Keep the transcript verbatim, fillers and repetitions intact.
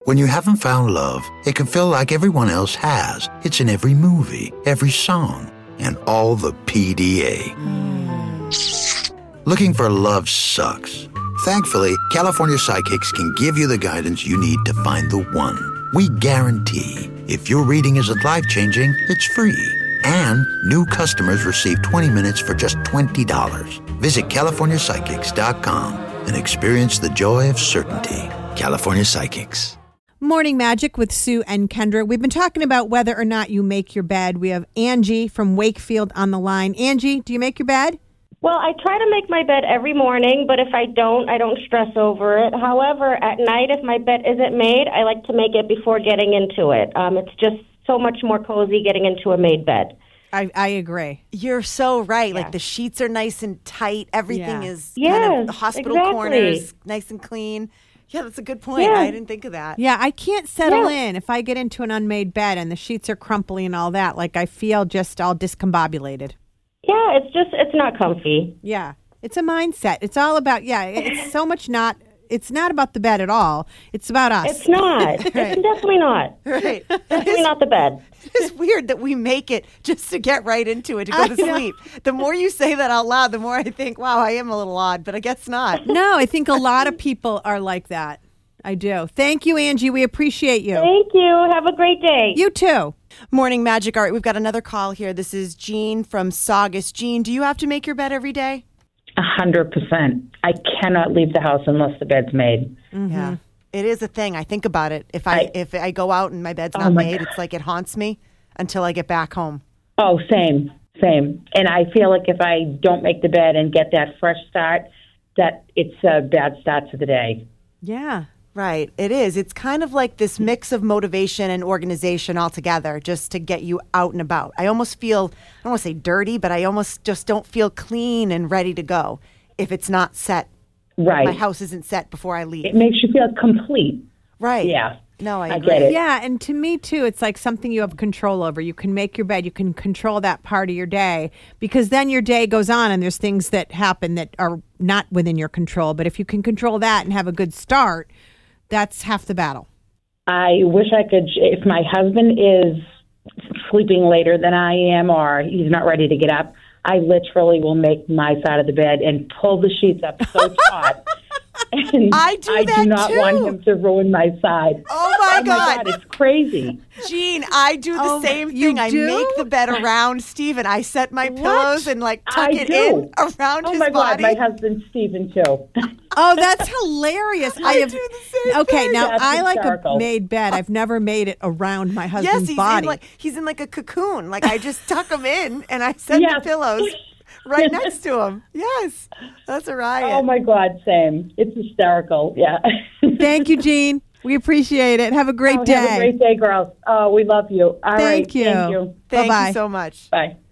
When you haven't found love, it can feel like everyone else has. It's in every movie, every song, and all the P D A. Mm. Looking for love sucks. Thankfully, California Psychics can give you the guidance you need to find the one. We guarantee if your reading isn't life-changing, it's free. And new customers receive twenty minutes for just twenty dollars. Visit California Psychics dot com and experience the joy of certainty. California Psychics. Morning Magic with Sue and Kendra. We've been talking about whether or not you make your bed. We have Angie from Wakefield on the line. Angie, do you make your bed? Well, I try to make my bed every morning, but if I don't, I don't stress over it. However, at night, if my bed isn't made, I like to make it before getting into it. Um, it's just so much more cozy getting into a made bed. I, I agree. You're so right. Yeah. Like the sheets are nice and tight. Everything Yeah. is Yes, kind of the hospital exactly. corners, nice and clean. Yeah, that's a good point. Yeah. I didn't think of that. Yeah, I can't settle Yeah. in if I get into an unmade bed and the sheets are crumply and all that. Like I feel just all discombobulated. Yeah, it's just, it's not comfy. Yeah, it's a mindset. It's all about, yeah, it's so much not, it's not about the bed at all. It's about us. It's not. It's definitely not. Right. Definitely not the bed. It's weird that we make it just to get right into it, to go to I know. sleep. The more you say that out loud, the more I think, wow, I am a little odd, but I guess not. No, I think a lot of people are like that. I do. Thank you, Angie. We appreciate you. Thank you. Have a great day. You too. Morning Magic. All right, we've got another call here. This is Jean from Saugus. Jean, do you have to make your bed every day? A hundred percent. I cannot leave the house unless the bed's made. Mm-hmm. Yeah. It is a thing. I think about it. If I, I- if I go out and my bed's Oh not my made, God. it's like it haunts me until I get back home. Oh, same, same. And I feel like if I don't make the bed and get that fresh start, that it's a bad start to the day. Yeah. Right. It is. It's kind of like this mix of motivation and organization all together just to get you out and about. I almost feel, I don't want to say dirty, but I almost just don't feel clean and ready to go if it's not set. Right. My house isn't set before I leave. It makes you feel complete. Right. Yeah. No, I, I agree. get it. Yeah, and to me too, it's like something you have control over. You can make your bed, you can control that part of your day because then your day goes on and there's things that happen that are not within your control. But if you can control that and have a good start, that's half the battle. I wish I could, if my husband is sleeping later than I am or he's not ready to get up, I literally will make my side of the bed and pull the sheets up so taut. And I do I that do not too. want him to ruin my side. Oh my Oh God. my God, it's crazy. Jean, I do the Oh, same you thing. I do? make the bed around Steven. I set my pillows and like tuck I it do. in around Oh his my body. God, my husband's Stephen too. Oh, that's hilarious. I, have do the same Okay, thing. now That's I like a hysterical. made bed. I've never made it around my Yes, husband's he's body. in like he's in like a cocoon. Like I just tuck him in and I set Yes. the pillows right next to him. Yes, that's a riot. Oh my God, same. It's hysterical. Yeah. Thank you, Jean. We appreciate it. Have a great Oh, day. have a great day, girls. Oh, we love you. All right. Thank you. Thank you. Thank Bye-bye. you so much. Bye.